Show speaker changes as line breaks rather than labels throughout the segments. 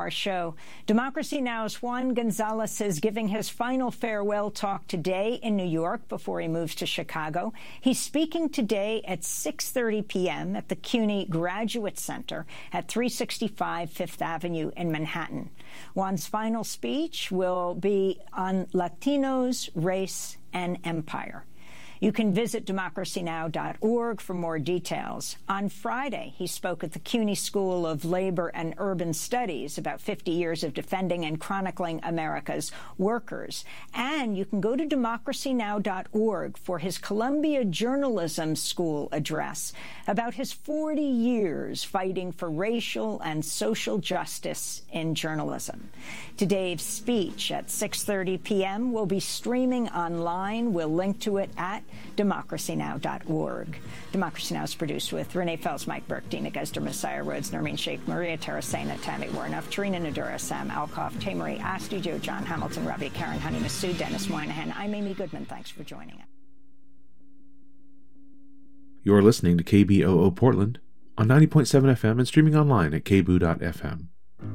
our show. Democracy Now!'s Juan Gonzalez is giving his final farewell talk today in New York before he moves to Chicago. He's speaking today at 6:30 p.m. at the CUNY Graduate Center at 365 Fifth Avenue in Manhattan. Juan's final speech will be on Latinos, race, and empire. You can visit democracynow.org for more details. On Friday, he spoke at the CUNY School of Labor and Urban Studies about 50 years of defending and chronicling America's workers. And you can go to democracynow.org for his Columbia Journalism School address about his 40 years fighting for racial and social justice in journalism. Today's speech at 6:30 p.m. will be streaming online. We'll link to it at democracynow.org. Democracy Now! Is produced with Renee Fells, Mike Burke, Dina Gesder, Messiah Rhodes, Nermeen Sheikh, Maria Terracena, Tammy Warnoff, Tarina Nadura, Sam Alkoff, Tamarie Asti, Joe John Hamilton, Ravi Karen, Honey Masood, Dennis Moynihan. I'm Amy Goodman. Thanks for joining us.
You're listening to KBOO Portland on 90.7 FM and streaming online at kboo.fm.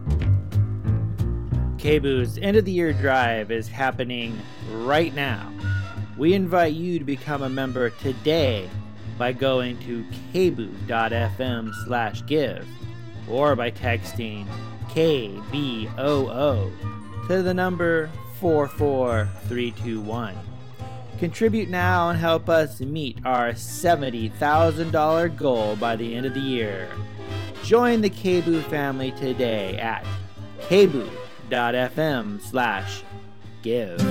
KBOO's End of the Year Drive is happening right now. We invite you to become a member today by going to kboo.fm/give or by texting KBOO to the number 44321. Contribute now and help us meet our $70,000 goal by the end of the year. Join the KBOO family today at kboo.fm/give.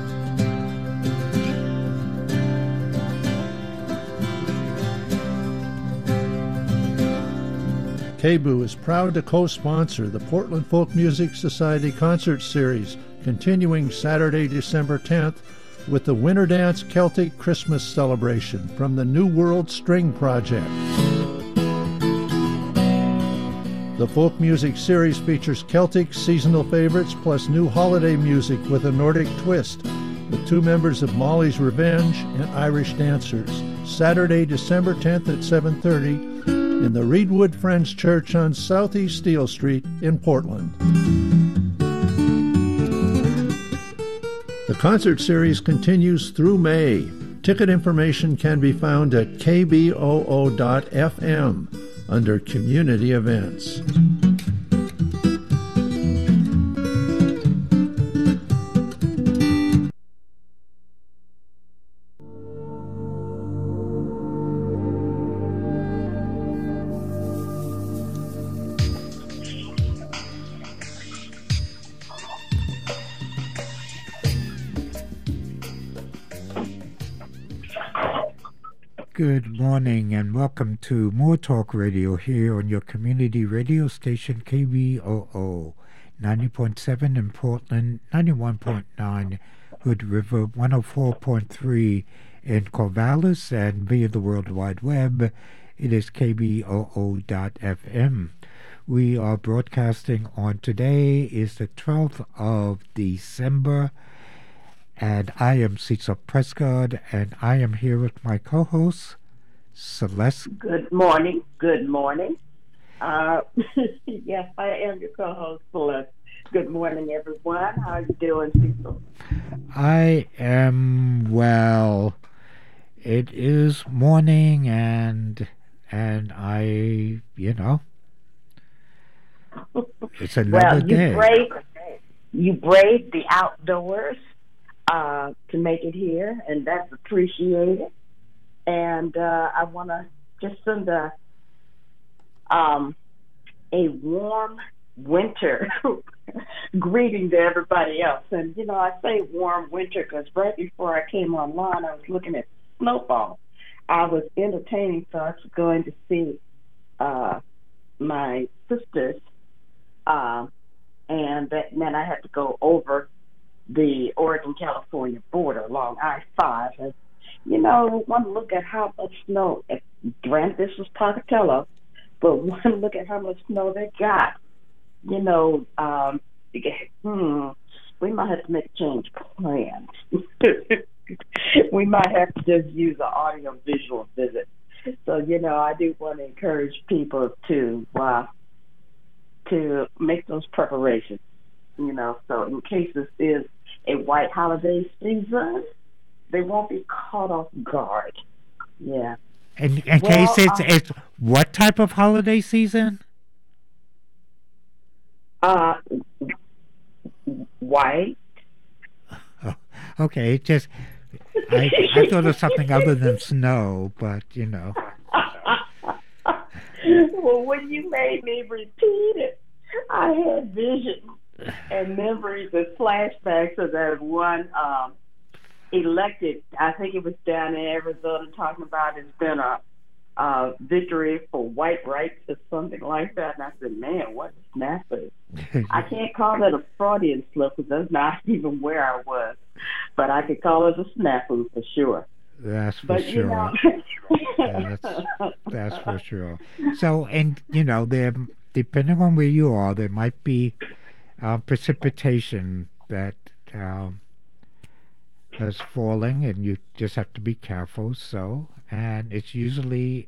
KBOO is proud to co-sponsor the Portland Folk Music Society Concert Series, continuing Saturday, December 10th, with the Winter Dance Celtic Christmas Celebration from the New World String Project. The Folk Music Series features Celtic seasonal favorites plus new holiday music with a Nordic twist, with two members of Molly's Revenge and Irish dancers. Saturday, December 10th at 7:30 in the Reedwood Friends Church on Southeast Steel Street in Portland. The concert series continues through May. Ticket information can be found at kboo.fm under Community Events.
Good morning and welcome to More Talk Radio here on your community radio station KBOO 90.7 in Portland, 91.9 Hood River, 104.3 in Corvallis, and via the World Wide Web it is kboo.fm. We are broadcasting on today is the 12th of December. And I am Cecil Prescott, and I am here with my co-host, Celeste.
Good morning. Good morning. Yes, I am your co-host, Celeste. Good morning, everyone. How are you doing, Cecil?
I am well. It is morning, and I, it's another day.
You braved the outdoors to make it here, and that's appreciated. And I want to just send a warm winter greeting to everybody else. And, I say warm winter because right before I came online, I was looking at snowfall. I was entertaining thoughts of going to see my sisters, and that meant I had to go over the Oregon-California border along I-5. And, one look at how much snow, granted this was Pocatello, but one look at how much snow they got. We might have to make a change of plans. We might have to just use an audio-visual visit. So, I do want to encourage people to to make those preparations. So in case this is a white holiday season, they won't be caught off guard. Yeah.
In case it's what type of holiday season?
White.
Oh, okay. It just I thought of something other than snow, but
Well, when you made me repeat it, I had visions and memories and flashbacks of that one elected. I think it was down in Arizona, talking about it's been a victory for white rights or something like that. And I said, man, what a snafu. I can't call that a Freudian slip because that's not even where I was. But I could call it a snafu for sure.
That's for sure. That's for sure. So, and there, depending on where you are, there might be precipitation that is falling, and you just have to be careful. So, and it's usually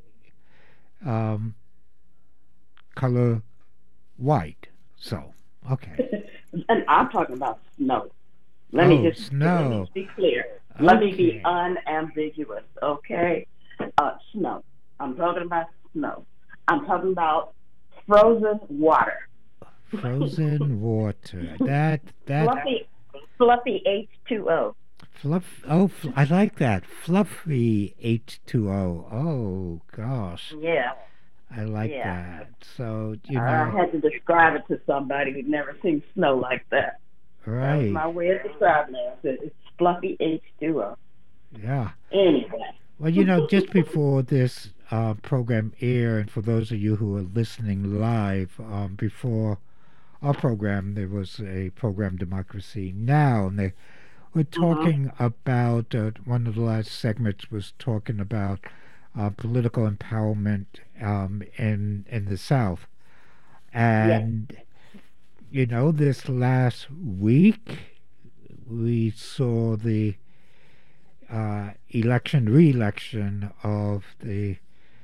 color white. So, okay.
And I'm talking about snow. Let me be clear. Let me be unambiguous, okay? Snow. I'm talking about snow. I'm talking about frozen water.
Frozen water. That
fluffy H2O.
I like that. Fluffy H2O. Oh gosh.
Yeah.
I like that. So
I had to describe it to somebody who'd never seen snow like that.
Right.
That was my way of describing it. I said it's fluffy H2O.
Yeah.
Anyway.
Well, just before this program aired, and for those of you who are listening live, before our program, there was a program, Democracy Now!, and they were talking about, one of the last segments was talking about political empowerment in the South. And, this last week, we saw the re-election of the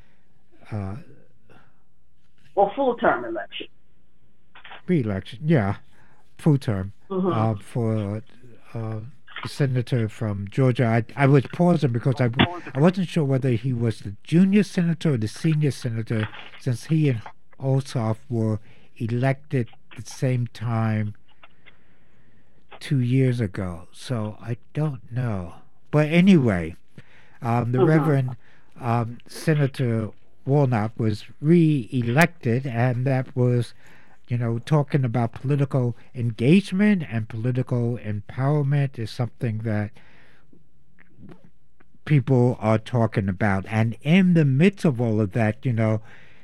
full-term election.
Re-election, full term for the senator from Georgia. I was pausing because I wasn't sure whether he was the junior senator or the senior senator, since he and Ossoff were elected at the same time 2 years ago. So I don't know. But anyway, the Reverend Senator Warnock was re-elected, and that was, talking about political engagement and political empowerment is something that people are talking about. And in the midst of all of that, the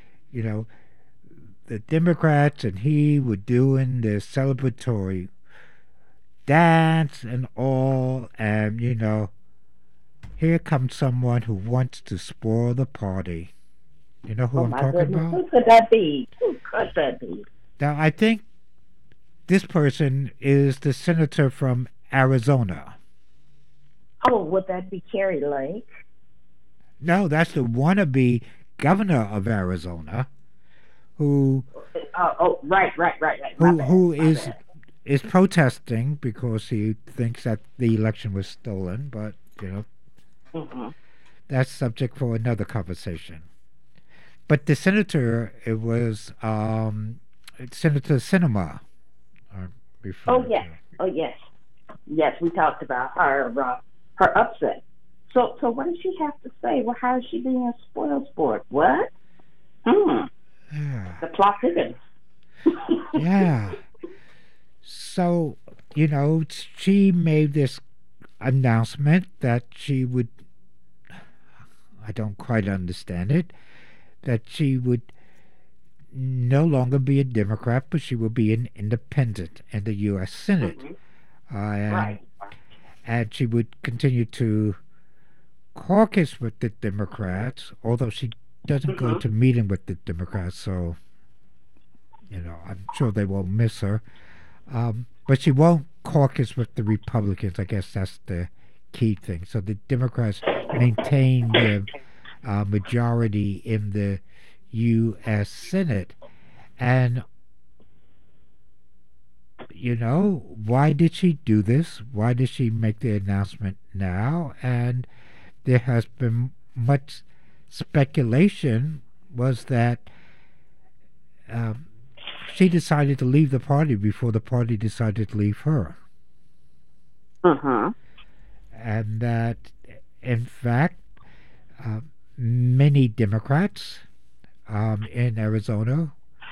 Democrats and he were doing their celebratory dance and all, and here comes someone who wants to spoil the party. You know who I'm talking about?
Who could that be?
Now, I think this person is the senator from Arizona.
Oh, would that be Carrie Lake?
No, that's the wannabe governor of Arizona, who
right.
Who is protesting because he thinks that the election was stolen, but that's subject for another conversation. But the senator, it was Senator Sinema.
Yes. We talked about her upset. So what does she have to say? Well, how is she being a spoil sport? What? The plot thickens.
Yeah. So, she made this announcement that she would, I don't quite understand it, that she would no longer be a Democrat, but she will be an independent in the U.S. Senate. And she would continue to caucus with the Democrats, although she doesn't go to meeting with the Democrats, so, I'm sure they won't miss her. But she won't caucus with the Republicans. I guess that's the key thing. So the Democrats maintain their majority in the U.S. Senate. And why did she do this? Why did she make the announcement now? And there has been much speculation was that she decided to leave the party before the party decided to leave her. And that, in fact, many Democrats in Arizona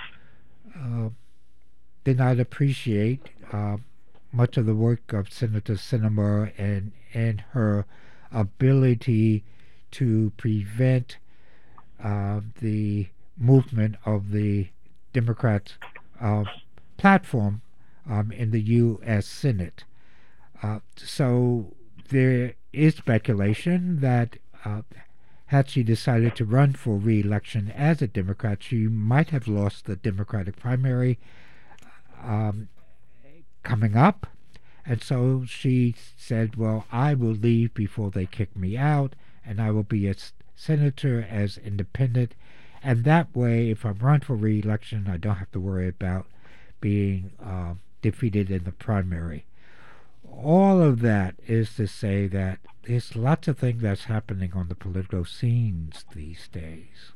did not appreciate much of the work of Senator Sinema and her ability to prevent the movement of the Democrats' platform in the U.S. Senate. So there is speculation that had she decided to run for re-election as a Democrat, she might have lost the Democratic primary coming up. And so she said, well, I will leave before they kick me out, and I will be a senator as independent. And that way, if I run for re-election, I don't have to worry about being defeated in the primary. All of that is to say that there's lots of things that's happening on the political scenes these days.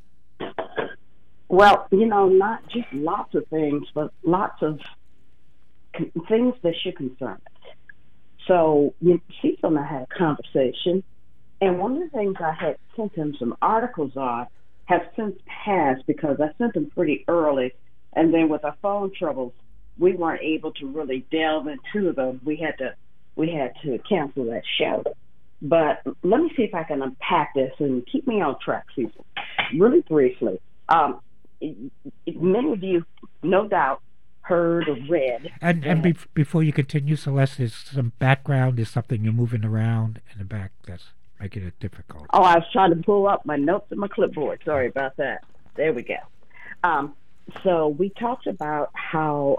Well, not just lots of things, but lots of things that should concern us. So, Cecil and I had a conversation, and one of the things I had sent him some articles on have since passed because I sent them pretty early, and then with our phone troubles, we weren't able to really delve into them. We had to cancel that show. But let me see if I can unpack this and keep me on track, Cecil. Really briefly, many of you, no doubt, heard or read.
And before you continue, Celeste, there's some background. There's something you're moving around in the back that's making it difficult.
Oh, I was trying to pull up my notes in my clipboard. Sorry about that. There we go. So we talked about how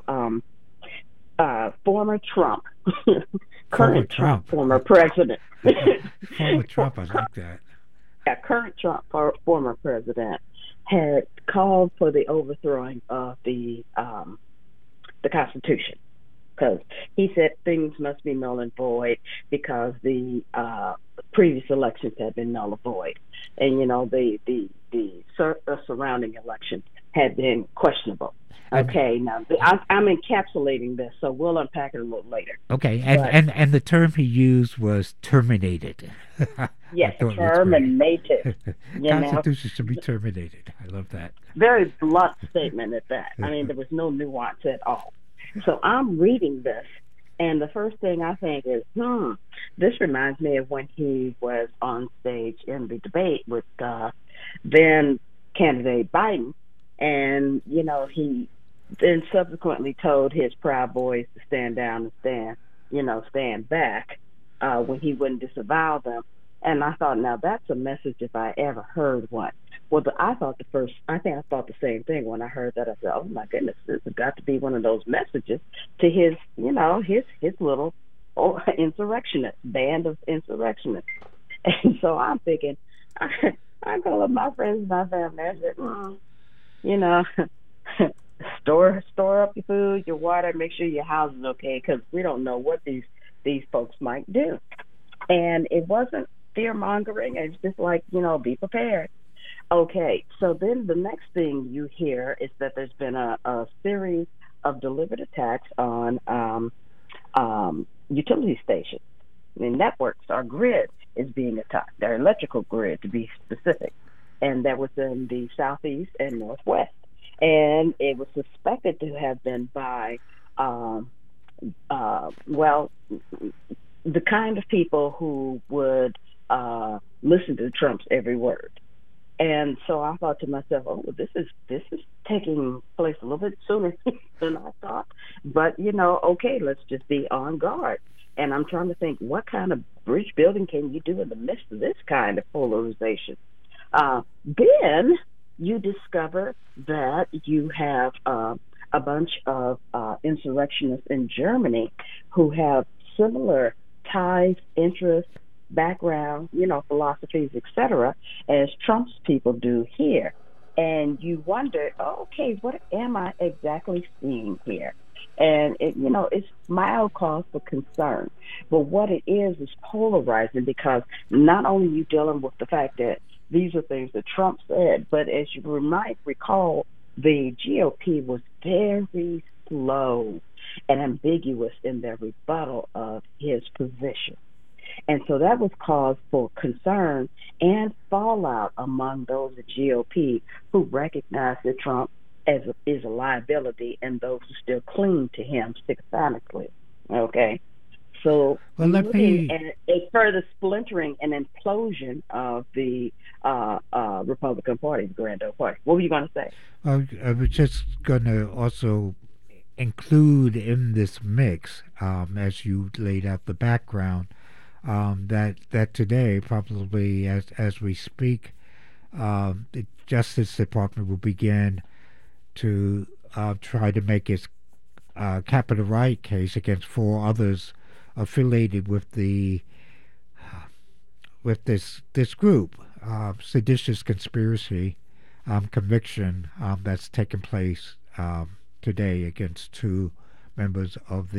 former Trump, current Trump, former president.
Former Trump, I like that.
Yeah, current Trump, former president, had called for the overthrowing of the Constitution, because he said things must be null and void because the previous elections had been null and void, and the surrounding elections had been questionable. Okay, now I'm encapsulating this, so we'll unpack it a little later.
Okay, and the term he used was terminated.
Yes, terminated.
Constitution should be terminated. I love that.
Very blunt statement at that. I mean, there was no nuance at all. So I'm reading this, and the first thing I think is, this reminds me of when he was on stage in the debate with then candidate Biden, and he then subsequently told his Proud Boys to stand down and stand back when he wouldn't disavow them. And I thought, now that's a message if I ever heard one. Well, I thought the same thing when I heard that. I said, oh my goodness, this has got to be one of those messages to his little insurrectionist, band of insurrectionists. And so I'm thinking, I call up my friends and my family. I said, store up your food, your water, make sure your house is okay, because we don't know what these folks might do. And it wasn't fear-mongering. It's just like, be prepared. Okay, so then the next thing you hear is that there's been a series of deliberate attacks on utility stations. I mean, networks, our grid is being attacked, our electrical grid to be specific. And that was in the southeast and northwest. And it was suspected to have been by, the kind of people who would listen to Trump's every word. And so I thought to myself, oh, well, this is taking place a little bit sooner than I thought. But, okay, let's just be on guard. And I'm trying to think, what kind of bridge building can you do in the midst of this kind of polarization? Then you discover that you have a bunch of insurrectionists in Germany who have similar ties, interests, background, philosophies, etc., as Trump's people do here. And you wonder, okay, what am I exactly seeing here? And it's mild cause for concern. But what it is polarizing, because not only you dealing with the fact that these are things that Trump said, but as you might recall, the GOP was very slow and ambiguous in their rebuttal of his position. And so that was cause for concern and fallout among those at GOP who recognize that Trump is a liability, and those who still cling to him sympathetically. Okay? So looking at a further splintering and implosion of the Republican Party, the Grand Old Party. What were you going to say?
I was just going to also include in this mix, as you laid out the background, that today, probably as we speak, the Justice Department will begin to try to make its capital right case against 4 others affiliated with this group, seditious conspiracy conviction that's taken place today against 2 members of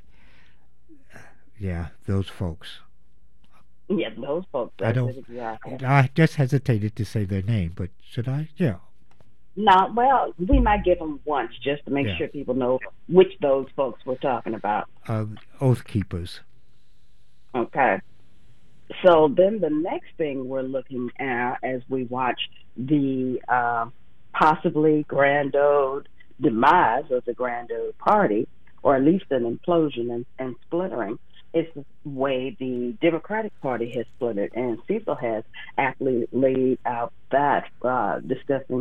those folks.
Yeah, those folks.
I just hesitated to say their name, but should I? Yeah.
No, well, we might give them once just to make sure people know which those folks we're talking about.
Oath Keepers.
Okay. So then the next thing we're looking at as we watch the possibly grand old demise of the Grand Old Party, or at least an implosion and splintering, is the way the Democratic Party has splintered. And Cecil has aptly laid out that, discussing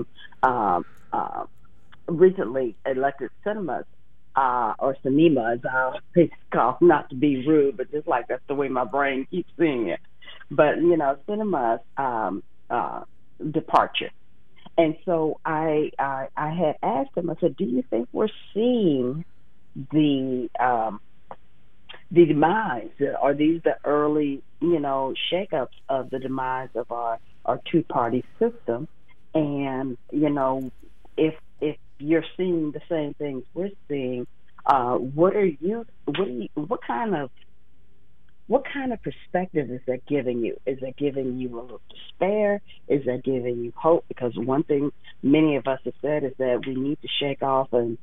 recently elected Sinema, or Sinema, as I'll call, not to be rude, but just like that's the way my brain keeps seeing it. But, Sinema's departure. And so I had asked him, I said, do you think we're seeing the demise? Are these the early, shakeups of the demise of our two-party system? And, if you're seeing the same things we're seeing, what kind of perspective is that giving you? Is that giving you a little despair? Is that giving you hope? Because one thing many of us have said is that we need to shake off and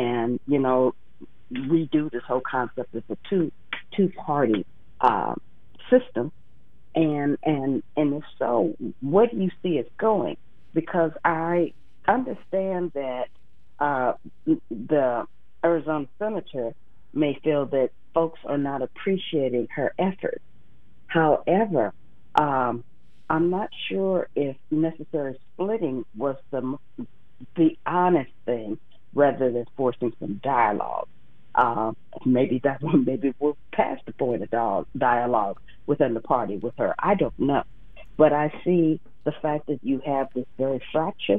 redo this whole concept of a two-party system. And if so, what do you see it going? Because I understand that the Arizona senator may feel that folks are not appreciating her efforts. However, I'm not sure if necessary splitting was the honest thing rather than forcing some dialogue. Maybe we're past the point of dialogue within the party with her. I don't know. But I see the fact that you have this very fractious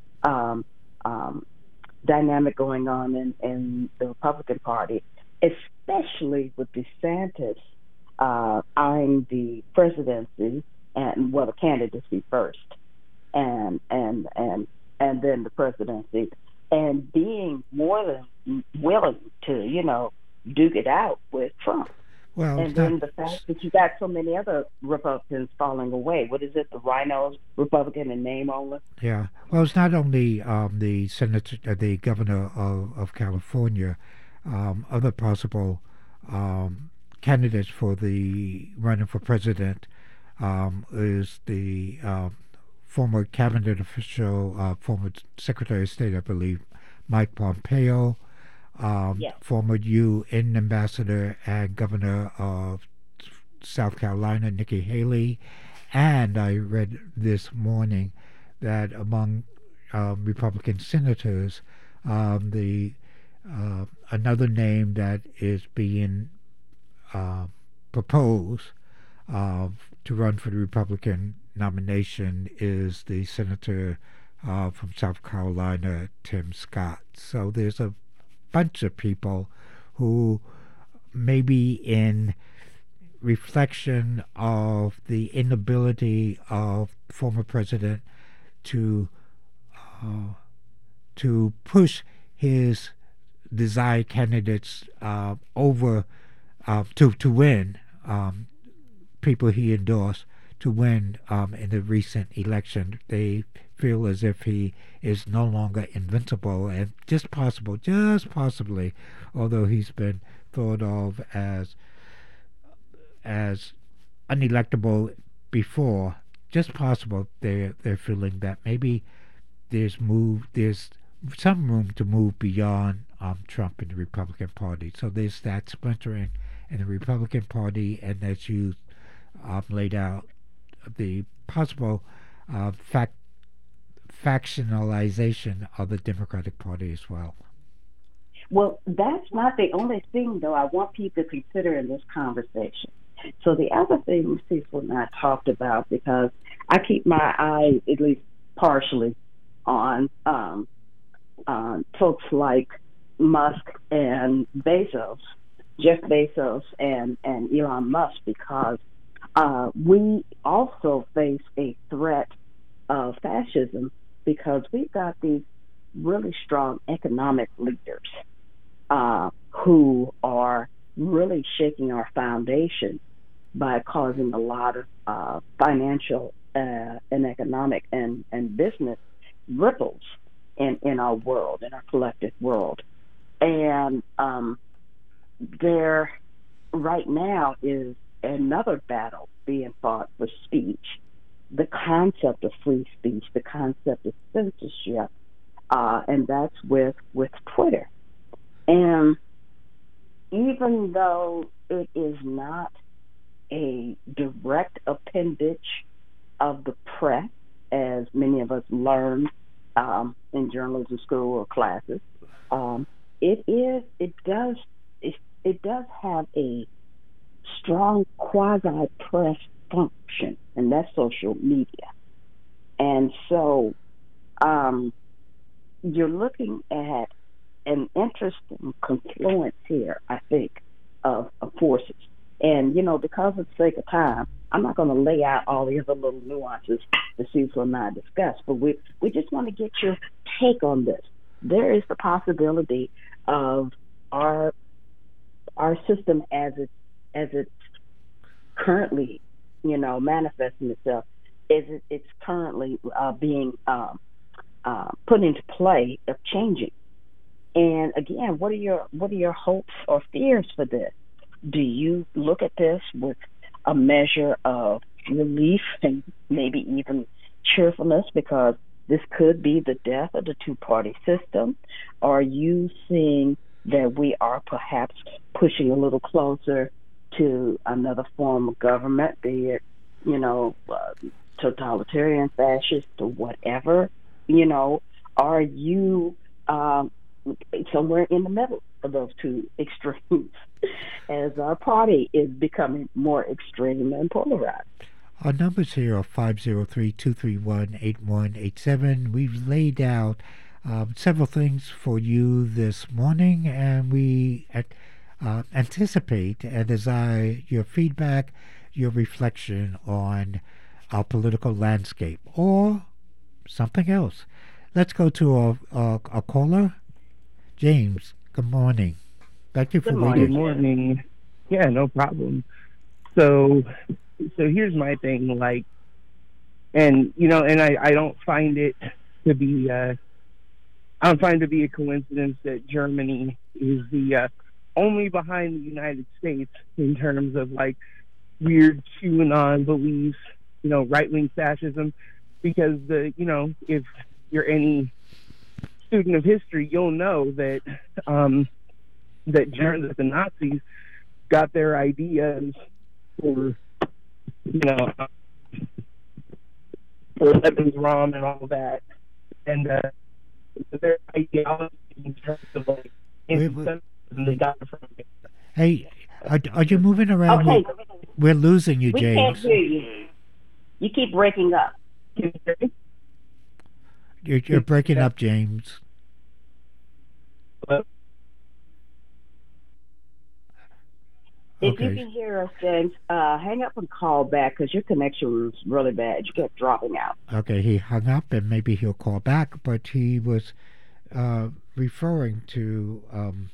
dynamic going on in the Republican Party, especially with DeSantis eyeing the presidency and the candidacy first, and then the presidency, and being more than willing to duke it out with Trump.
Well,
and then the fact that you got so many other Republicans falling away. What is it? The rhinos, Republican in name only?
Yeah. Well, it's not only the senator, the governor of California. Other possible candidates for the running for president is the former cabinet official, former Secretary of State, I believe, Mike Pompeo.
Yes.
Former UN ambassador and governor of South Carolina, Nikki Haley. And I read this morning that among Republican senators, another name that is being proposed to run for the Republican nomination is the senator from South Carolina, Tim Scott. So there's a bunch of people who, maybe in reflection of the inability of former president to push his desired candidates over to win, people he endorsed to win in the recent election. They feel as if he is no longer invincible, and just possibly, although he's been thought of as unelectable before, just possible they're feeling that maybe there's some room to move beyond Trump in the Republican Party. So there's that splintering in the Republican Party, and as you laid out, the possible factionalization of the Democratic Party as well.
Well, that's not the only thing, though, I want people to consider in this conversation. So the other thing Cecil and I talked about, because I keep my eye, at least partially, on folks like Musk and Bezos, Jeff Bezos and Elon Musk, because we also face a threat of fascism, because we've got these really strong economic leaders who are really shaking our foundation by causing a lot of financial and economic and business ripples in our world, in our collective world. And there right now is another battle being fought for speech, the concept of free speech, the concept of censorship, and that's with Twitter. And even though it is not a direct appendage of the press, as many of us learned in journalism school or classes, it does have a strong quasi-press function, and that's social media. And so you're looking at an interesting confluence here, I think, of forces. And, because of the sake of time, I'm not going to lay out all the other little nuances that Cecil and I discussed, but we just want to get your take on this. There is the possibility of our system as it's currently, manifesting itself, it's currently being put into play, of changing. And again, what are your hopes or fears for this? Do you look at this with a measure of relief and maybe even cheerfulness, because this could be the death of the two-party system? Are you seeing that we are perhaps pushing a little closer to another form of government, be it, totalitarian, fascist, or whatever? Are you somewhere in the middle of those two extremes, as our party is becoming more extreme and polarized?
Our numbers here are 503-231-8187. We've laid out several things for you this morning, and we anticipate and desire your feedback, your reflection on our political landscape, or something else. Let's go to a caller. James, good morning. Thank you for waiting.
Good morning. Yeah, no problem. So here's my thing, and I don't find it to be I don't find it to be a coincidence that Germany is the only behind the United States in terms of weird QAnon beliefs, right-wing fascism, because if you're any student of history, you'll know that that the Nazis got their ideas for Lebensraum and all that, and their ideology in terms of they got it from.
Hey, are you moving around?
Okay.
We're losing you, James.
We can't hear you. You keep breaking up.
Can you hear me?
You're breaking up, James.
Hello?
If
Okay.
you can hear us, James, hang up and call back, because your connection was really bad. You kept dropping out.
Okay, he hung up, and maybe he'll call back, but he was referring to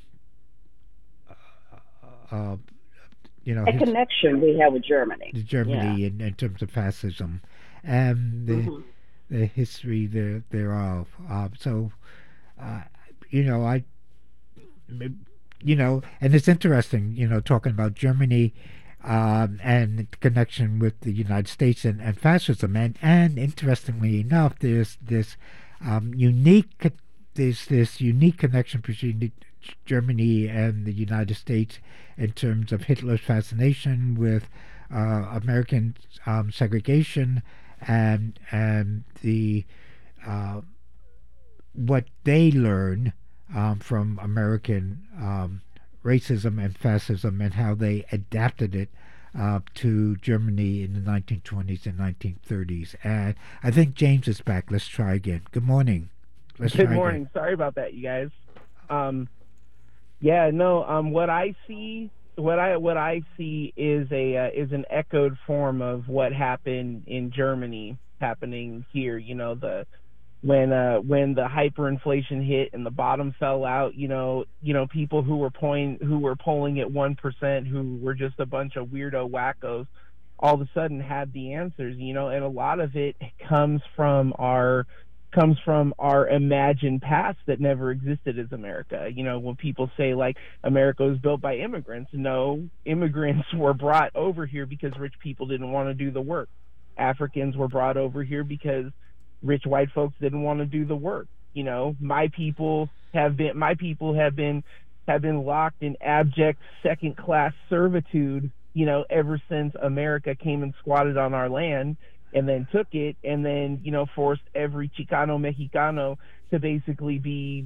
a connection we have with Germany.
Germany in terms of fascism and the history thereof. And it's interesting, talking about Germany and the connection with the United States and fascism. And interestingly enough, there's this unique connection between Germany and the United States in terms of Hitler's fascination with American segregation and the what they learn from American racism and fascism and how they adapted it to Germany in the 1920s and 1930s. And I think James is back. Let's try again. Good morning.
Good morning. Again. Sorry about that, you guys. What I see is an echoed form of what happened in Germany happening here. When the hyperinflation hit and the bottom fell out, people who were polling at 1%, who were just a bunch of weirdo wackos, all of a sudden had the answers, and a lot of it comes from our imagined past that never existed as America. When people say like America was built by immigrants, no, immigrants were brought over here because rich people didn't want to do the work. Africans were brought over here because rich white folks didn't want to do the work. My people have been locked in abject second-class servitude, ever since America came and squatted on our land and then took it and then, forced every Chicano, Mexicano to basically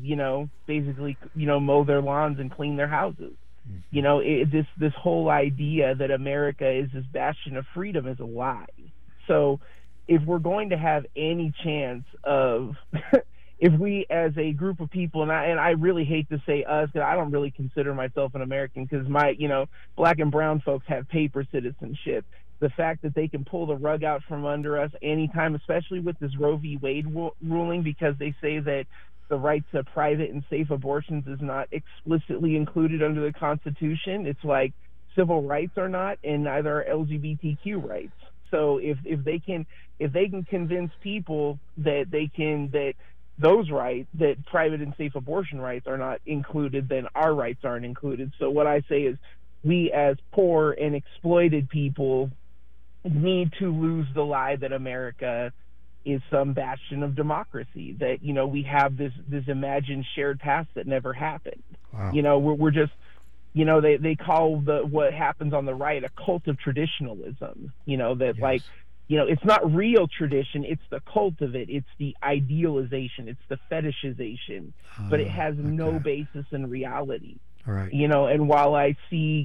mow their lawns and clean their houses. This whole idea that America is this bastion of freedom is a lie. So if we're going to have any chance of, if we as a group of people, and I really hate to say us, because I don't really consider myself an American, because my, black and brown folks have paper citizenship. The fact that they can pull the rug out from under us anytime, especially with this Roe v. Wade ruling, because they say that the right to private and safe abortions is not explicitly included under the Constitution. It's like civil rights are not, and neither are LGBTQ rights. So if they can convince people that those rights, that private and safe abortion rights are not included, then our rights aren't included. So what I say is, we as poor and exploited people need to lose the lie that America is some bastion of democracy, that we have this imagined shared past that never happened. Wow. We're just, they call what happens on the right a cult of traditionalism. That yes. Like, it's not real tradition, it's the cult of it, it's the idealization, it's the fetishization, but it has no basis in reality.
All right.
And while I see,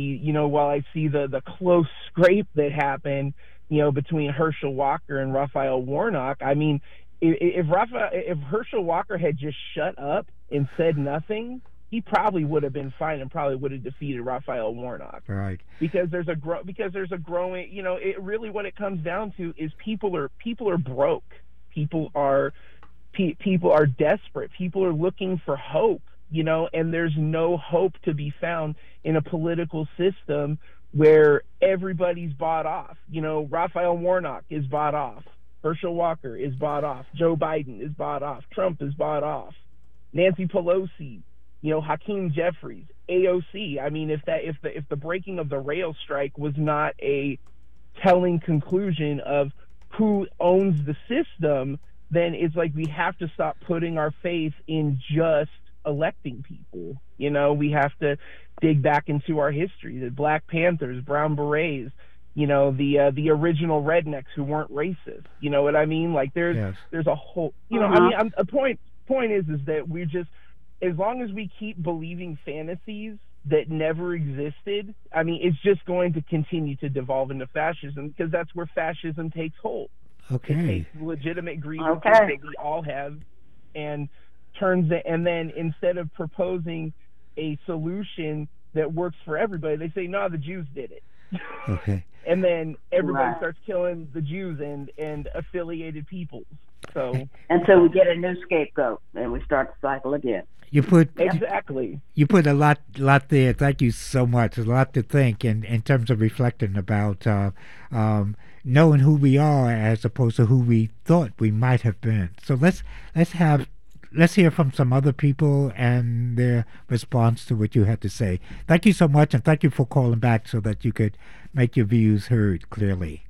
the close scrape that happened, between Herschel Walker and Raphael Warnock, I mean, if Herschel Walker had just shut up and said nothing, he probably would have been fine and probably would have defeated Raphael Warnock.
Right.
Because there's a growing, it really, what it comes down to is people are broke. People are desperate. People are looking for hope. And there's no hope to be found in a political system where everybody's bought off. Raphael Warnock is bought off. Herschel Walker is bought off. Joe Biden is bought off. Trump is bought off. Nancy Pelosi, Hakeem Jeffries, AOC. I mean, if the breaking of the rail strike was not a telling conclusion of who owns the system, then it's like we have to stop putting our faith in just electing people. We have to dig back into our history, the Black Panthers, Brown Berets, the original rednecks who weren't racist. You know what I mean? Like there's a whole, a point is that we're just, as long as we keep believing fantasies that never existed, I mean, it's just going to continue to devolve into fascism, because that's where fascism takes hold.
Okay.
It takes legitimate grievances that we all have and turns it, and then instead of proposing a solution that works for everybody, they say, no, the Jews did it.
Okay.
And then everybody starts killing the Jews and affiliated peoples. So
until we get a new scapegoat and we start the cycle again.
You put
exactly.
You put a lot there. Thank you so much. A lot to think in terms of reflecting about knowing who we are as opposed to who we thought we might have been. So let's hear from some other people and their response to what you had to say. Thank you so much, and thank you for calling back so that you could make your views heard clearly.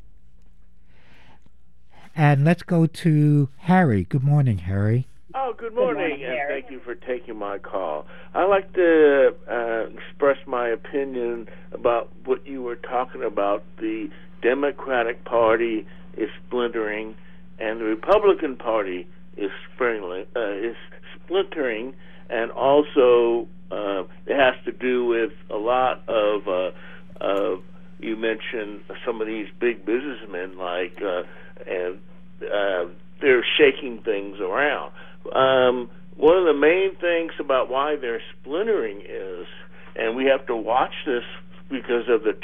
And let's go to Harry. Good morning, Harry.
Oh, good morning, and thank you for taking my call. I'd like to express my opinion about what you were talking about. The Democratic Party is splintering, and the Republican Party is splintering, and also it has to do with a lot of you mentioned some of these big businessmen, like and they're shaking things around. One of the main things about why they're splintering is, and we have to watch this because of the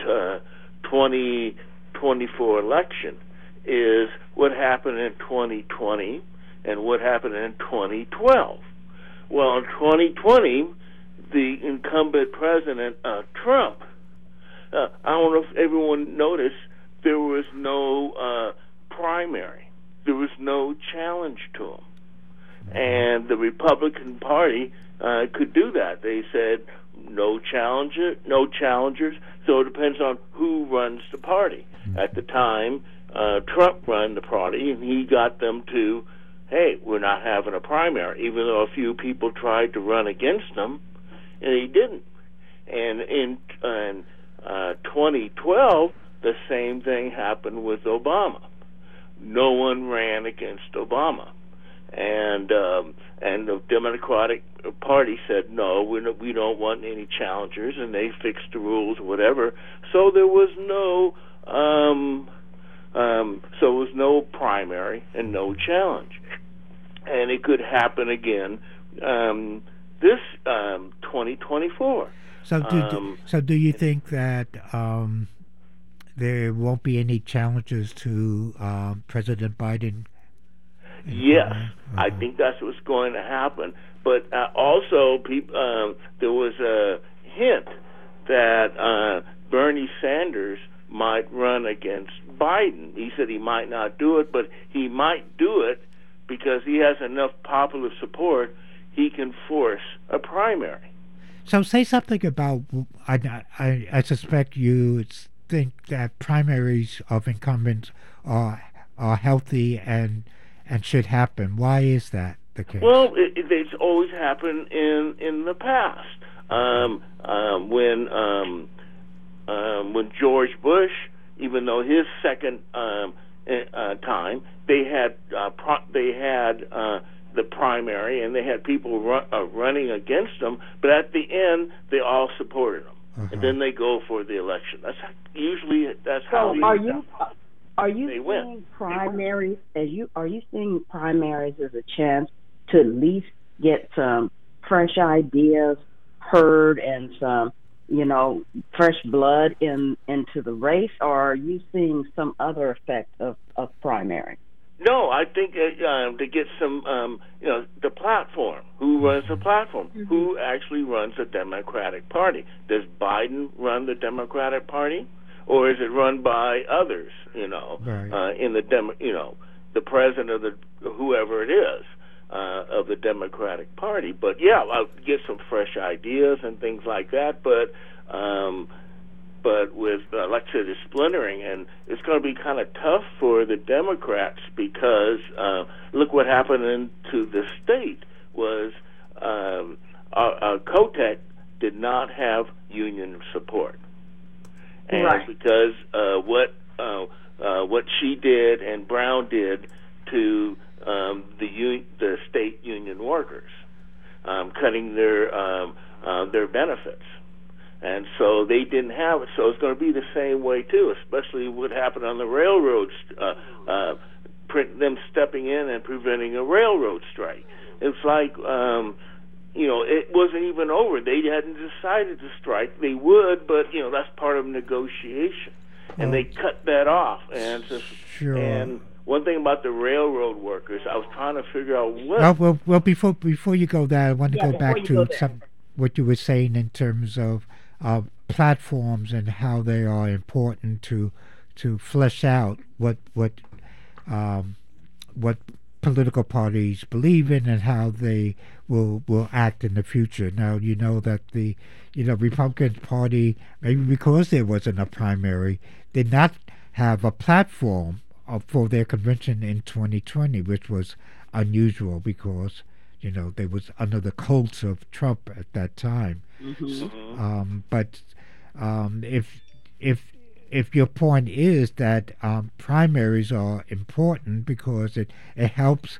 2024 election, is what happened in 2020 and what happened in 2012. Well, in 2020, the incumbent president, Trump, I don't know if everyone noticed, there was no primary. There was no challenge to him. And the Republican Party could do that. They said no challengers. So it depends on who runs the party. At the time, Trump ran the party, and he got them to, hey, we're not having a primary, even though a few people tried to run against him, and he didn't. And in 2012, the same thing happened with Obama. No one ran against Obama. And the Democratic Party said no, we don't want any challengers, and they fixed the rules, whatever. So there was no primary and no challenge, and it could happen again this 2024.
So do you think that there won't be any challenges to President Biden?
Yes, I think that's what's going to happen. But also, there was a hint that Bernie Sanders might run against Biden. He said he might not do it, but he might do it because he has enough popular support, he can force a primary.
So say something about, I suspect you think that primaries of incumbents are healthy and should happen. Why is that the case?
Well, it's always happened in the past. When George Bush, even though his second time, they had the primary and they had people running against them, but at the end they all supported them, and then they go for the election. That's how.
Are you seeing primaries are you seeing primaries as a chance to at least get some fresh ideas heard and some, fresh blood into the race, or are you seeing some other effect of primary?
No, I think to get some, the platform. Who runs the platform? Mm-hmm. Who actually runs the Democratic Party? Does Biden run the Democratic Party? Or is it run by others, right. In the president of whoever it is, of the Democratic Party? But yeah, I'll get some fresh ideas and things like that. But with, like I said, the splintering, and it's going to be kind of tough for the Democrats because look what happened to the state was Kotek did not have union support. And right. Because what she did and Brown did to the state union workers, cutting their benefits, and so they didn't have it. So it's going to be the same way too, especially what happened on the railroads, them stepping in and preventing a railroad strike. It's like. It wasn't even over. They hadn't decided to strike. They would, but, that's part of negotiation. And they cut that off. And
sure.
And one thing about the railroad workers, I was trying to figure out what.
Well, before you go there, I want to go back to
go
what you were saying in terms of platforms and how they are important to flesh out what political parties believe in and how they will act in the future. Now, you know that the Republican Party, maybe because there wasn't a primary, did not have a platform for their convention in 2020, which was unusual because they was under the cult of Trump at that time. But if your point is that primaries are important because it helps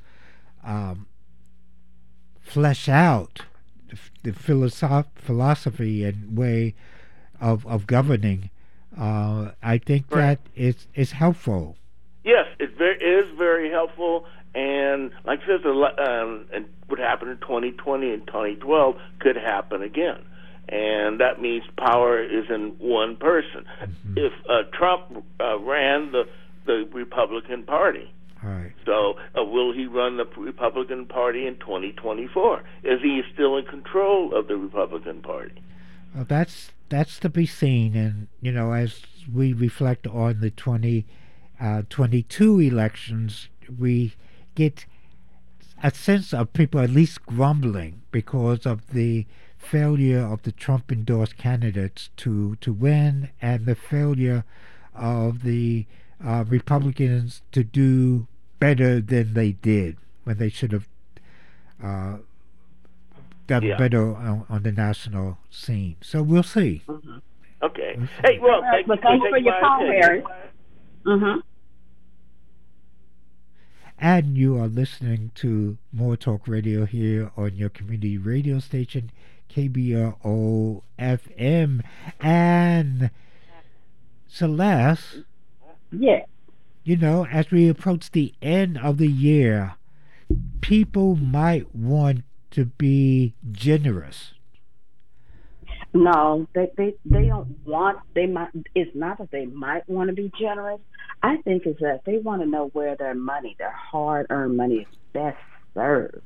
flesh out the philosophy and way of governing, I think that is helpful.
Yes, it is very helpful, and like I said, and what happened in 2020 and 2012 could happen again. And that means power is in one person. If Trump ran the Republican Party,
right.
So will he run the Republican Party in 2024? Is he still in control of the Republican Party?
Well, that's to be seen. And as we reflect on the 2022 elections, we get a sense of people at least grumbling because of the failure of the Trump-endorsed candidates to win, and the failure of the Republicans to do better than they did when they should have done better on the national scene. So we'll see.
Okay. Hey, well, thanks
for your call, Harry.
And you are listening to More Talk Radio here on your community radio station, KBRO FM. And Celeste,
yes,
as we approach the end of the year, people might want to be generous.
No, they don't want. They might. It's not that they might want to be generous. I think it's that they want to know where their money, their hard-earned money, is best served.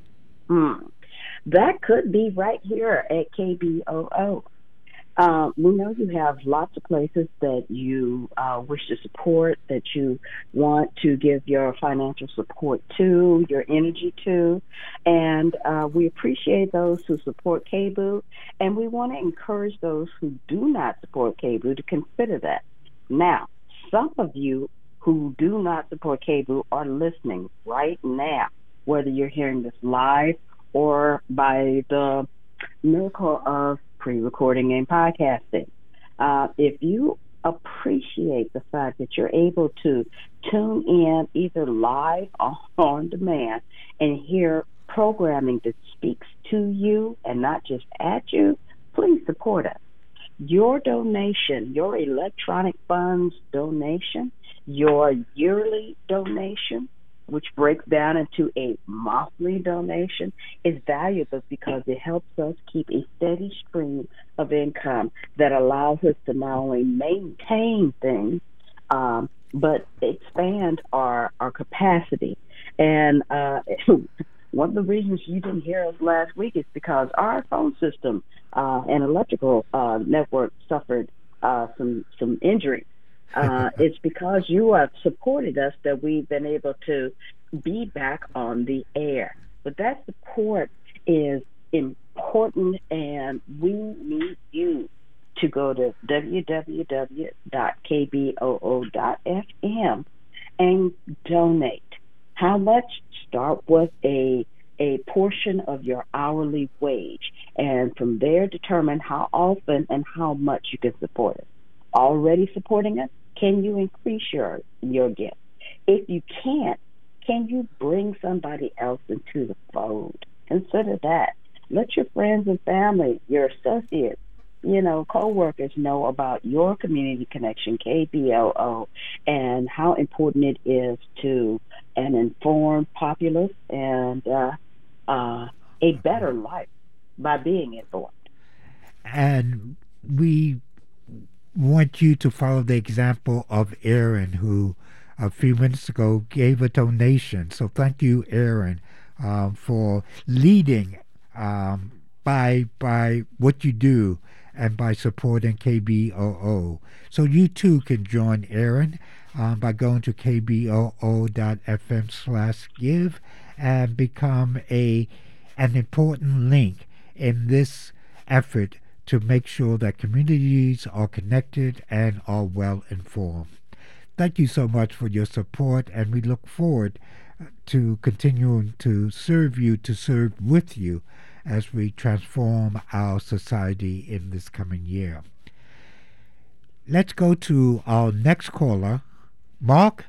That could be right here at KBOO. We know you have lots of places that you wish to support, that you want to give your financial support to, your energy to, and we appreciate those who support KBOO, and we want to encourage those who do not support KBOO to consider that. Now, some of you who do not support KBOO are listening right now, whether you're hearing this live or by the miracle of pre-recording and podcasting. If you appreciate the fact that you're able to tune in either live or on demand and hear programming that speaks to you and not just at you, please support us. Your donation, your electronic funds donation, your yearly donation, which breaks down into a monthly donation, is valuable because it helps us keep a steady stream of income that allows us to not only maintain things, but expand our capacity. And one of the reasons you didn't hear us last week is because our phone system and electrical network suffered some injuries. It's because you have supported us that we've been able to be back on the air. But that support is important, and we need you to go to www.kboo.fm and donate. How much? Start with a portion of your hourly wage, and from there determine how often and how much you can support us. Already supporting us? Can you increase your gift? If you can't, can you bring somebody else into the fold? Consider that. Let your friends and family, your associates, co-workers know about your community connection, KBOO, and how important it is to an informed populace and a better life by being informed.
And we want you to follow the example of Aaron, who a few minutes ago gave a donation. So thank you, Aaron, for leading by what you do and by supporting KBOO. So you too can join Aaron by going to kboo.fm/give and become an important link in this effort to make sure that communities are connected and are well informed. Thank you so much for your support, and we look forward to continuing to serve you, to serve with you as we transform our society in this coming year. Let's go to our next caller, Mark.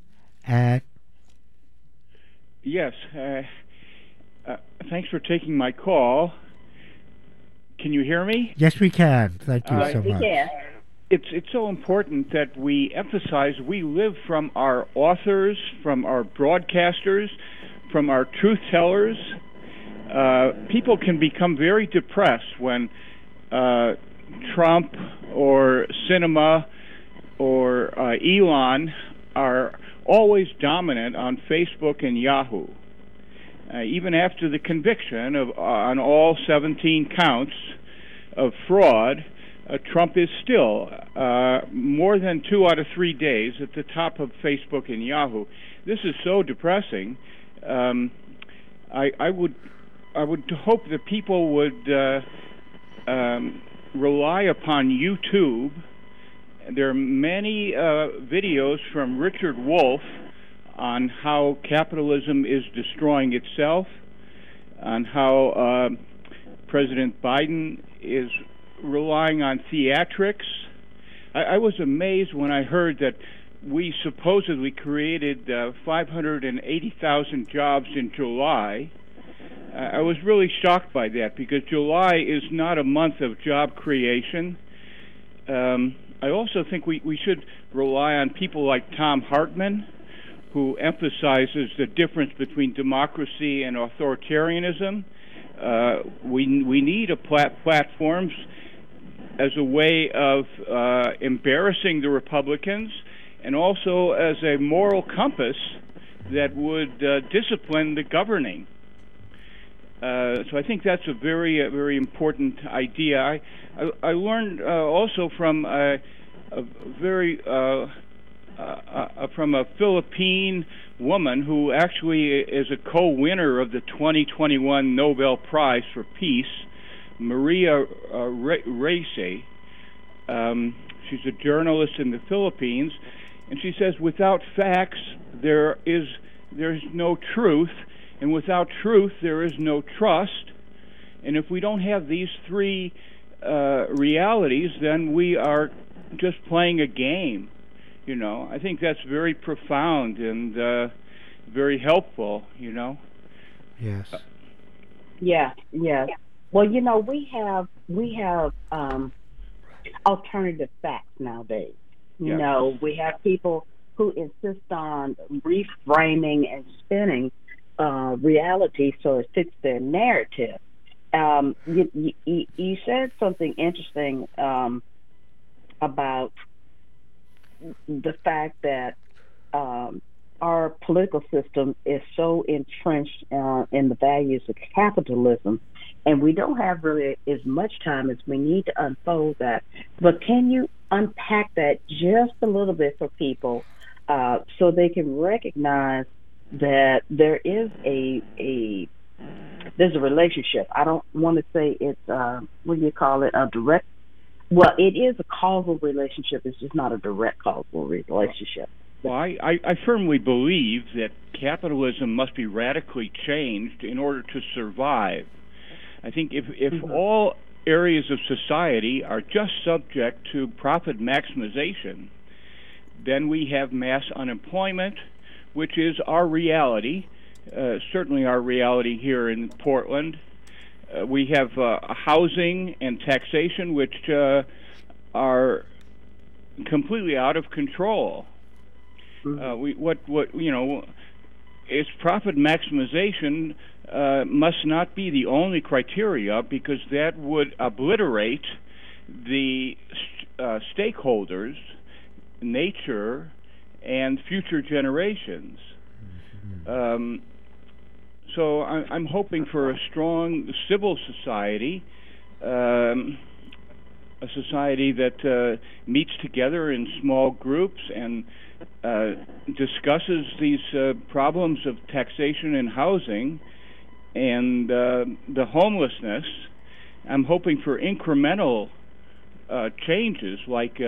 Yes, thanks for taking my call. Can you hear me?
Yes, we can. Thank you so much.
It's so important that we emphasize we live from our authors, from our broadcasters, from our truth tellers. People can become very depressed when Trump or Sinema or Elon are always dominant on Facebook and Yahoo. Even after the conviction on all 17 counts of fraud, Trump is still more than 2 out of 3 days at the top of Facebook and Yahoo. This is so depressing. I would hope that people would rely upon YouTube. There are many videos from Richard Wolff on how capitalism is destroying itself, on how President Biden is relying on theatrics. I was amazed when I heard that we supposedly created 580,000 jobs in July. I was really shocked by that because July is not a month of job creation. I also think we should rely on people like Thom Hartmann, who emphasizes the difference between democracy and authoritarianism. We need platforms as a way of embarrassing the Republicans and also as a moral compass that would discipline the governing. So I think that's a very important idea. I learned also from from a Philippine woman who actually is a co-winner of the 2021 Nobel Prize for Peace, Maria Reyes. She's a journalist in the Philippines, and she says, without facts, there's no truth, and without truth, there is no trust. And if we don't have these three realities, then we are just playing a game. You know, I think that's very profound and very helpful. You know.
Yes.
Yeah. Well, you know, we have alternative facts nowadays. You know, we have people who insist on reframing and spinning reality so it fits their narrative. You said something interesting about the fact that our political system is so entrenched in the values of capitalism, and we don't have really as much time as we need to unfold that. But can you unpack that just a little bit for people so they can recognize that there is there's a relationship. I don't want to say it's what do you call it, a direct. Well, it is a causal relationship. It's just not a direct causal relationship.
Well, I firmly believe that capitalism must be radically changed in order to survive. I think if all areas of society are just subject to profit maximization, then we have mass unemployment, which is our reality, certainly our reality here in Portland. We have housing and taxation, which are completely out of control. It's profit maximization must not be the only criteria, because that would obliterate the stakeholders, nature, and future generations. So I'm hoping for a strong civil society, a society that meets together in small groups and discusses these problems of taxation and housing and the homelessness. I'm hoping for incremental changes, like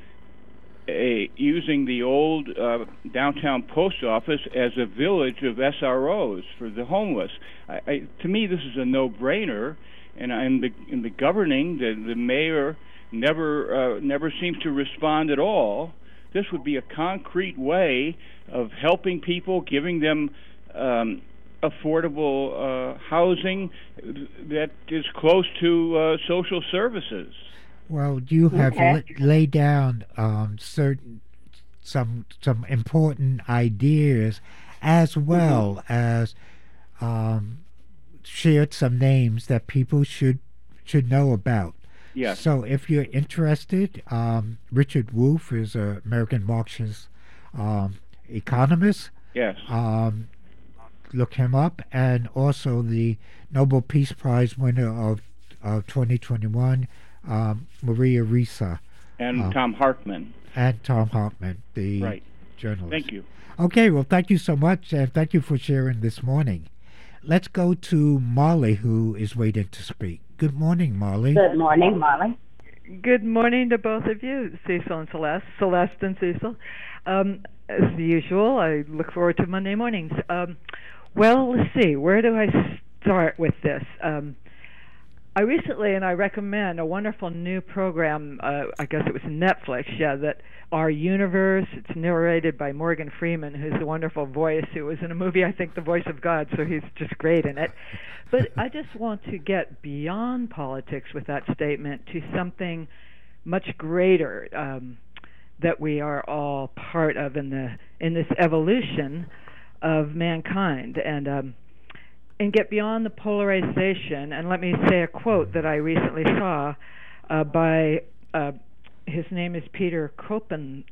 using the old downtown post office as a village of SROs for the homeless. To me, this is a no-brainer, and in the governing, the mayor never seems to respond at all. This would be a concrete way of helping people, giving them affordable housing that is close to social services.
Well, you have laid down some important ideas, as well as shared some names that people should know about.
Yes.
So, if you're interested, Richard Wolff is an American Marxist economist.
Yes.
Look him up, and also the Nobel Peace Prize winner of 2021. Maria Ressa.
And Tom Hartman.
And Tom Hartman, the journalist.
Thank you.
Okay, well, thank you so much, and thank you for sharing this morning. Let's go to Molly, who is waiting to speak. Good morning, Molly.
Good morning, Molly.
Good morning to both of you, Cecil and Celeste. Celeste and Cecil. As usual, I look forward to Monday mornings. Well, let's see. Where do I start with this? I recently, and I recommend, a wonderful new program, I guess it was Netflix, that Our Universe. It's narrated by Morgan Freeman, who's a wonderful voice, who was in a movie, I think, The Voice of God, so he's just great in it. But I just want to get beyond politics with that statement to something much greater that we are all part of in this evolution of mankind. And get beyond the polarization. And let me say a quote that I recently saw by, his name is Peter Kropotkin.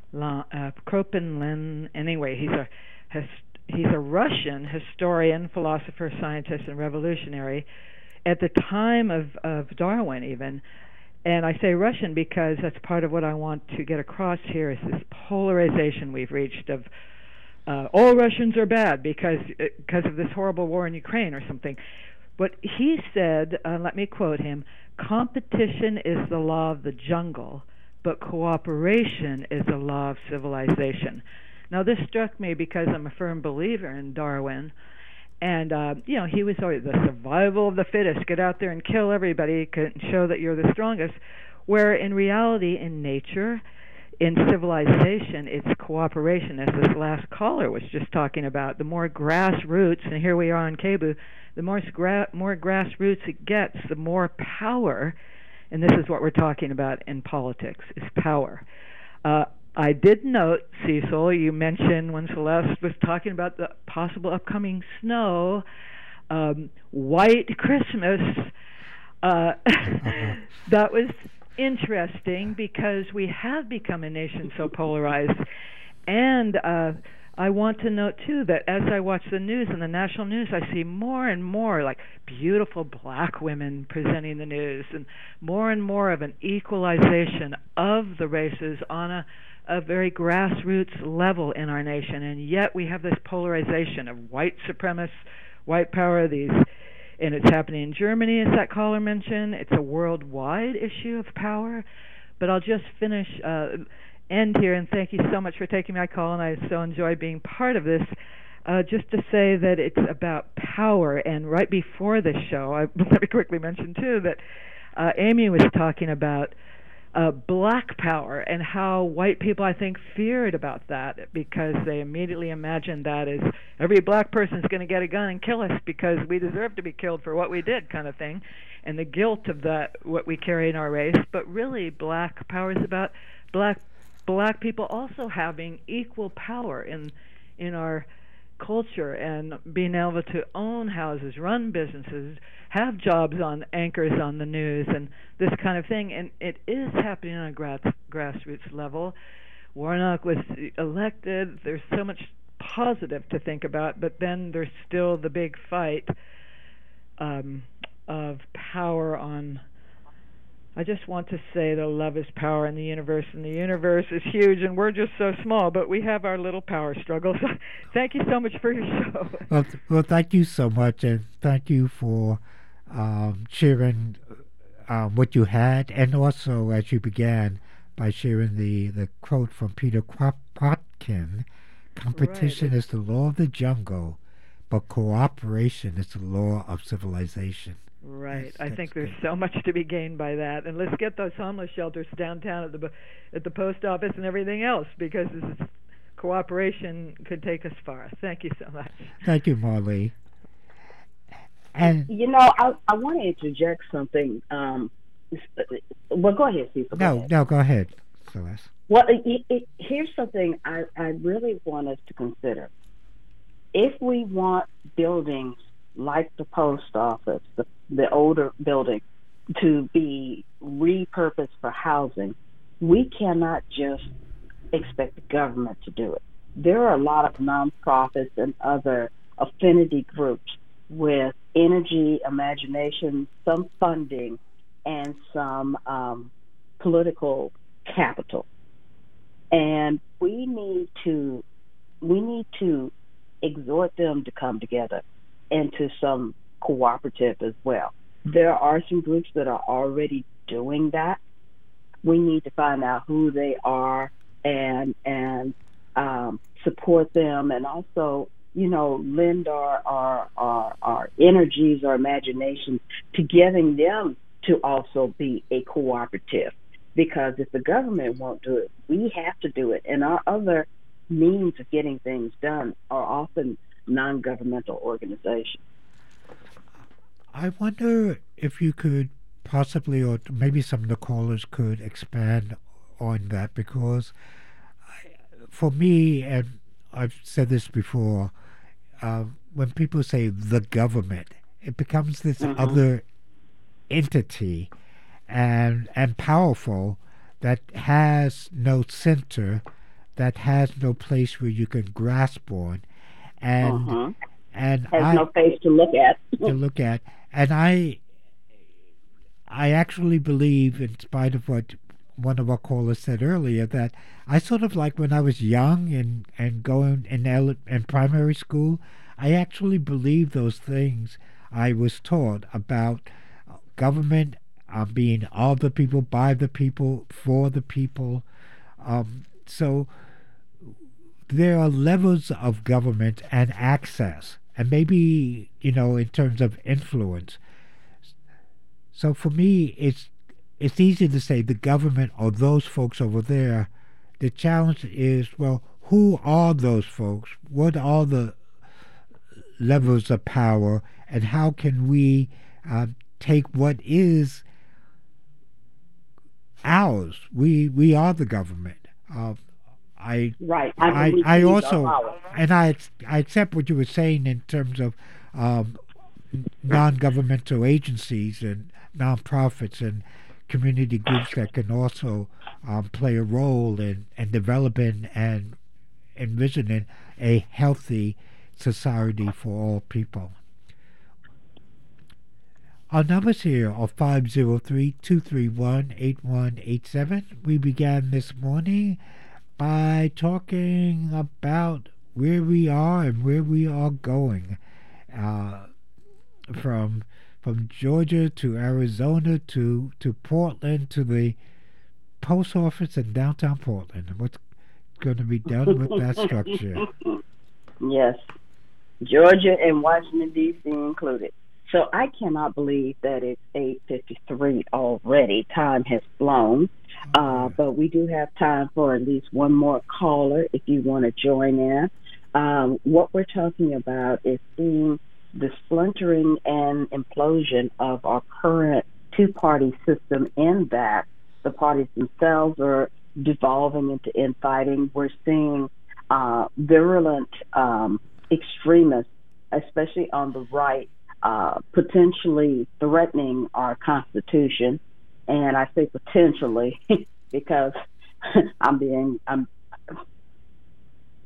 Anyway, he's a Russian historian, philosopher, scientist, and revolutionary at the time of Darwin even. And I say Russian because that's part of what I want to get across here, is this polarization we've reached of all Russians are bad because of this horrible war in Ukraine or something. But he said, let me quote him, "Competition is the law of the jungle, but cooperation is the law of civilization." Now, this struck me because I'm a firm believer in Darwin. And, he was always the survival of the fittest, get out there and kill everybody, show that you're the strongest, where in reality, in nature, in civilization, it's cooperation, as this last caller was just talking about. The more grassroots, and here we are on KBOO, the more grassroots it gets, the more power, and this is what we're talking about in politics, is power. I did note, Cecil, you mentioned when Celeste was talking about the possible upcoming snow, white Christmas, that was interesting because we have become a nation so polarized. And I want to note, too, that as I watch the news and the national news, I see more and more like beautiful black women presenting the news, and more of an equalization of the races on a very grassroots level in our nation. And yet we have this polarization of white supremacists, white power, and it's happening in Germany, as that caller mentioned. It's a worldwide issue of power. But I'll just end here, and thank you so much for taking my call, and I so enjoy being part of this, just to say that it's about power. And right before this show, let me quickly mention, too, that Amy was talking about black power and how white people, I think, feared about that because they immediately imagined that as every black person is going to get a gun and kill us because we deserve to be killed for what we did, kind of thing, and the guilt of that, what we carry in our race. But really, black power is about black people also having equal power in our culture and being able to own houses, run businesses, have jobs on anchors on the news, and this kind of thing. And it is happening on a grassroots level Warnock was elected. There's so much positive to think about, but then there's still the big fight of power on. I just want to say that love is power in the universe, and the universe is huge, and we're just so small, but we have our little power struggles. Thank you so much for your show.
Well, thank you so much, and thank you for sharing what you had, and also as you began by sharing the quote from Peter Kropotkin, competition is the law of the jungle, but cooperation is the law of civilization.
Right. I think there's so much to be gained by that. And let's get those homeless shelters downtown at the post office and everything else, because cooperation could take us far. Thank you so much.
Thank you, Marley. And
I want to interject something. Well, go ahead, Cecil.
No, go ahead, Celeste.
Well, here's something I really want us to consider. If we want buildings like the post office, the older building, to be repurposed for housing, we cannot just expect the government to do it. There are a lot of nonprofits and other affinity groups with energy, imagination, some funding, and some political capital. And we need to exhort them to come together into some cooperative as well. There are some groups that are already doing that. We need to find out who they are and support them, and also, lend our energies, our imagination to getting them to also be a cooperative. Because if the government won't do it, we have to do it. And our other means of getting things done are often non-governmental organizations.
I wonder if you could possibly, or maybe some of the callers could expand on that, because for me, and I've said this before, when people say the government, it becomes this other entity and powerful that has no center, that has no place where you can grasp on, and
has no face to look at. And I actually believe, in spite of what one of our callers said earlier, that I sort of like when I was young and going in primary school, I actually believed those things I was taught about government being of the people, by the people, for the people. So there are levels of government and access, and maybe, in terms of influence. So for me, it's easy to say the government or those folks over there. The challenge is, well, who are those folks? What are the levels of power, and how can we take what is ours? We are the government. I also, and I accept what you were saying in terms of non-governmental agencies and nonprofits and community groups that can also play a role in developing and envisioning a healthy society for all people. Our numbers here are 503-231-8187. We began this morning by talking about where we are and where we are going, from Georgia to Arizona to Portland to the post office in downtown Portland, and what's going to be done with that structure. Yes, Georgia and Washington, D.C. included. So I cannot believe that it's 8:53 already. Time has flown. But we do have time for at least one more caller if you want to join in. What we're talking about is seeing the splintering and implosion of our current two-party system, in that the parties themselves are devolving into infighting. We're seeing virulent extremists, especially on the right, potentially threatening our Constitution. And I say potentially because I'm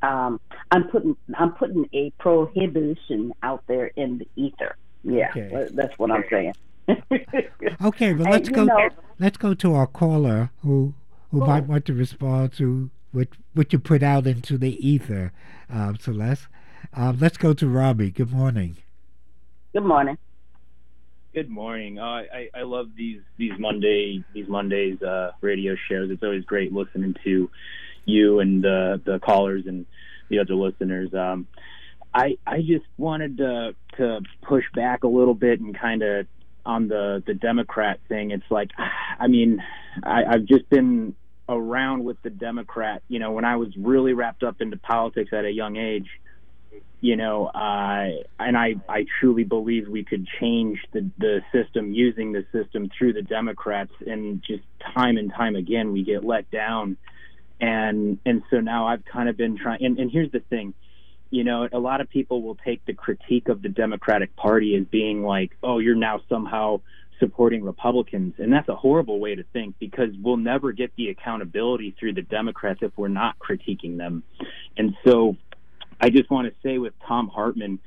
I'm putting a prohibition out there in the ether. Yeah,
Okay.
that's what I'm saying.
Okay, well, let's
And,
go.
you know,
Let's go to our caller who might want to respond to what you put out into the ether, Celeste. Let's go to Robbie. Good morning.
good morning.
Good morning. I love these Mondays radio shows. It's always great listening to you and the callers and the other listeners. I just wanted to push back a little bit and kind of on the Democrat thing. It's like, I mean, I've just been around with the Democrat. You know, when I was really wrapped up into politics at a young age, you know, I truly believe we could change the system using the system through the Democrats, and just time and time again we get let down. And so now I've kind of been trying, and here's the thing, you know, a lot of people will take the critique of the Democratic Party as being like, oh, you're now somehow supporting Republicans. And that's a horrible way to think, because we'll never get the accountability through the Democrats if we're not critiquing them. And so I just want to say with Thom Hartmann,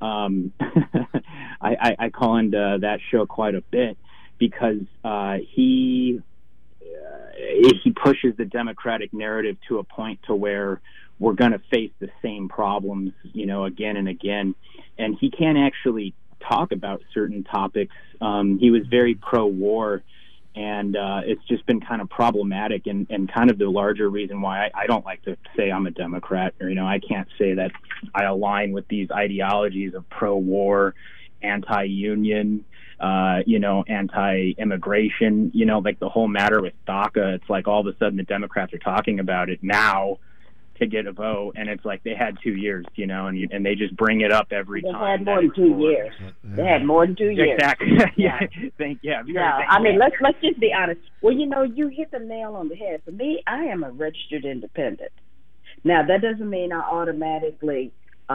I call into that show quite a bit, because he pushes the Democratic narrative to a point to where we're going to face the same problems, you know, again and again. And he can't actually talk about certain topics. He was very pro-war, and it's just been kind of problematic, and kind of the larger reason why I don't like to say I'm a Democrat, or, you know, I can't say that I align with these ideologies of pro-war, anti-union, you know, anti-immigration, you know, like the whole matter with DACA. It's like all of a sudden the Democrats are talking about it now to get a vote, and it's like they had 2 years, you know, and they just bring it up every time.
They had more than 2 years. They had more than 2 years.
Exactly.
Yeah. Let's just be honest. Well, you know, you hit the nail on the head. For me, I am a registered independent. Now, that doesn't mean I automatically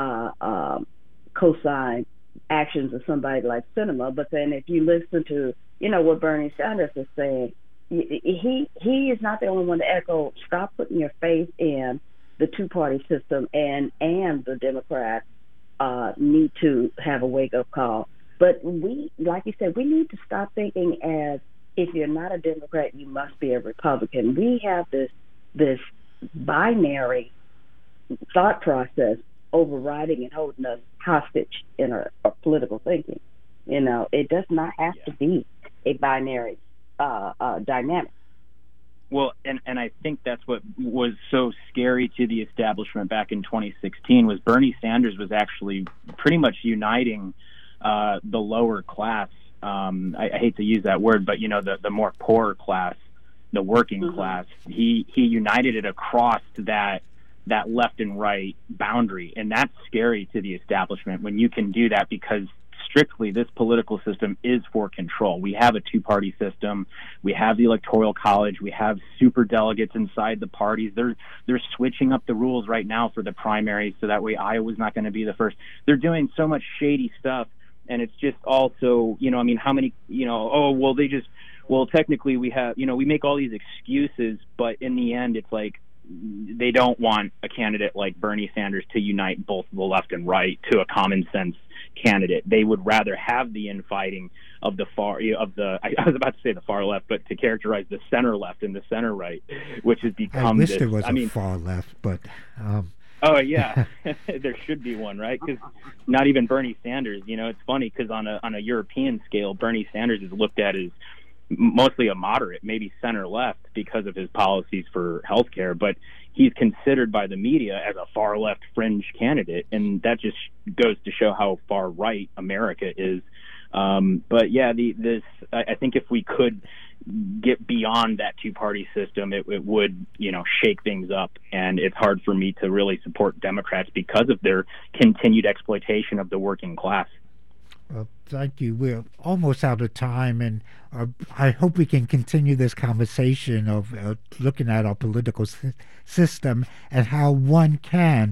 co-sign actions of somebody like Sinema, but then if you listen to, you know, what Bernie Sanders is saying, he is not the only one to echo, stop putting your faith in the two-party system, and the Democrats need to have a wake-up call. But we, like you said, we need to stop thinking as if you're not a Democrat, you must be a Republican. We have this binary thought process overriding and holding us hostage in our political thinking. You know, it does not have to be a binary dynamic.
Well, and I think that's what was so scary to the establishment back in 2016 was Bernie Sanders was actually pretty much uniting the lower class. I hate to use that word, but, you know, the more poorer class, the working class. He united it across that left and right boundary, and that's scary to the establishment when you can do that, because strictly this political system is for control. We have a two-party system. We have the Electoral College. We have super delegates inside the parties. They're switching up the rules right now for the primaries, so that way Iowa's not going to be the first. They're doing so much shady stuff, and it's just also, you know, I mean, how many, you know, technically we have, you know, we make all these excuses, but in the end it's like they don't want a candidate like Bernie Sanders to unite both the left and right to a common sense candidate. They would rather have the infighting of the I was about to say the far left, but to characterize the center left and the center right, which has become
I wish there was a far left, but
oh yeah, there should be one, right? Because not even Bernie Sanders. You know, it's funny because on a European scale, Bernie Sanders is looked at as mostly a moderate, maybe center left, because of his policies for healthcare, but he's considered by the media as a far left fringe candidate, and that just goes to show how far right America is. But yeah, I think if we could get beyond that two-party system, it would, you know, shake things up. And it's hard for me to really support Democrats because of their continued exploitation of the working class.
Well, thank you. We're almost out of time, and I hope we can continue this conversation of looking at our political system and how one can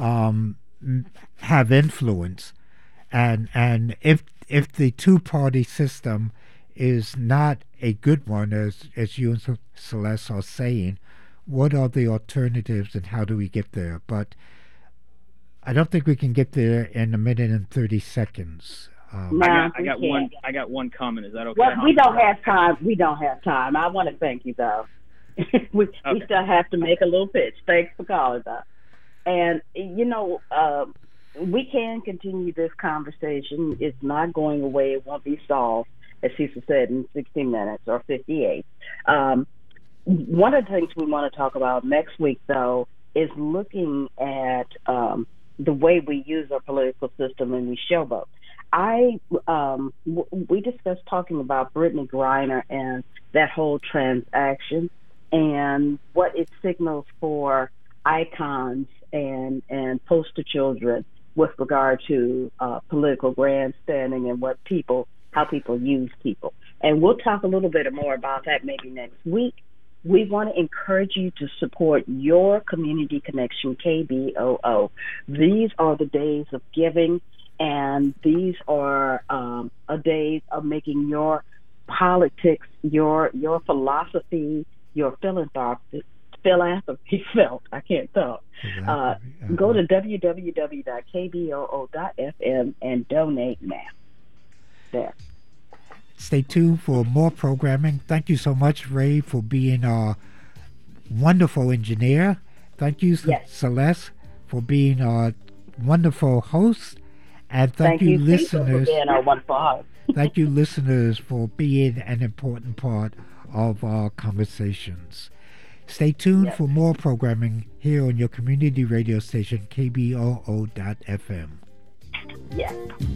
have influence. And if the two-party system is not a good one, as you and Celeste are saying, what are the alternatives and how do we get there? But I don't think we can get there in a minute and 30 seconds.
I got one comment. Is that okay?
Well, we don't have time. We don't have time. I want to thank you, though. we still have to make a little pitch. Thanks for calling, though. And, we can continue this conversation. It's not going away. It won't be solved, as Cecil said, in 60 minutes or 58. One of the things we want to talk about next week, though, is looking at the way we use our political system and we showboat. We discussed talking about Brittany Griner and that whole transaction and what it signals for icons and poster children with regard to political grandstanding and how people use people. And we'll talk a little bit more about that maybe next week. We want to encourage you to support your Community Connection, KBOO. These are the days of giving, and these are days of making your politics, your philosophy, your philanthropy felt. I can't talk. Go to www.kboo.fm and donate now. There.
Stay tuned for more programming. Thank you so much, Ray, for being our wonderful engineer. Thank you, Celeste, for being our wonderful host. And thank you, listeners, for being our wonderful host. Thank you, listeners, for being an important part of our conversations. Stay tuned for more programming here on your community radio station, KBOO.FM.
Yes.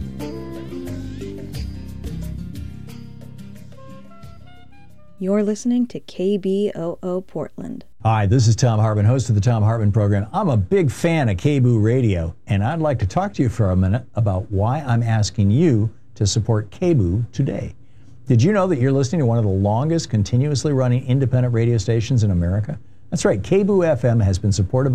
You're listening to KBOO Portland.
Hi, this is Tom Hartman, host of the Tom Hartman Program. I'm a big fan of KBOO Radio, and I'd like to talk to you for a minute about why I'm asking you to support KBOO today. Did you know that you're listening to one of the longest continuously running independent radio stations in America? That's right, KBOO FM has been supported